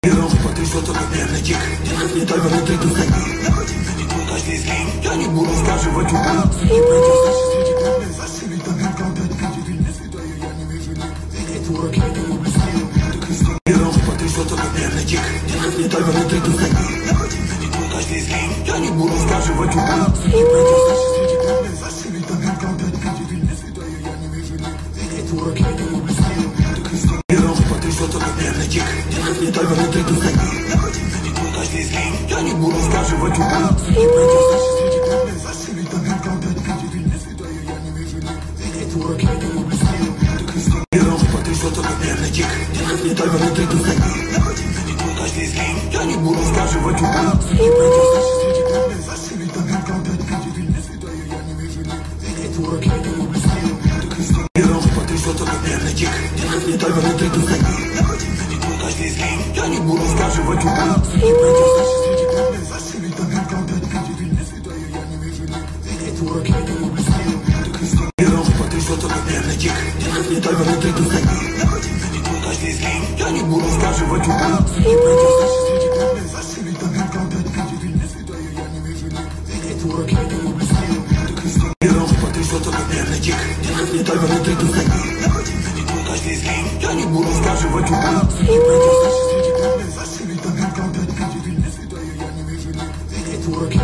Патриот, как верный тик, взлетай внутри тусани. Каждый из них, я не буду скаживать упал. И пойдешь дальше среди пятна, зашибить там как опять видит. И не святая, я не вижу них. Ведь урок я не люблю стил. Так и стил. Патриот, как верный тик, взлетай внутри тусани. Каждый из них, я не буду скаживать упал. И пойдешь дальше среди пятна, зашибить там как опять видит. И не святая, я не вижу них. Ведь урок я не люблю стил. Так и стил. Патриот, как верный тик, взлетай внутри тусани. Каждый из них, я не буду скаживать упал. И пойдешь дальше среди пятна, зашибить там как опять видит. И не святая, я не вижу них. Ведь урок я не люблю стил. Так и стил. Патриот, как верный тик, взлетай внутри тусани. Каждый из них, я не буду скаживать упал. И пойдешь дальше среди пятна, зашибить там как опять видит. И не святая, я не вижу них. Ведь урок я не люблю стил. Так и стил. Патриот, как верный тик, взлетай внутри тусани. Каждый из них, я не буду скаживать упал. И пойдешь дальше среди пятна, зашибить там как опять видит. И не святая, я не вижу них. Ведь урок я не люблю стил. Так и стил. Патриот, как верный тик, взлетай внутри тусани. Каждый из них, я не буду скаживать упал. И пойдешь дальше среди пятна, зашибить там как опять видит. И не святая, я не вижу них. Ведь урок я не люблю стил. Так и стил. Патриот, как верный тик, взлетай внутри тусани. Каждый из них, я не буду скаживать упал. И пойдешь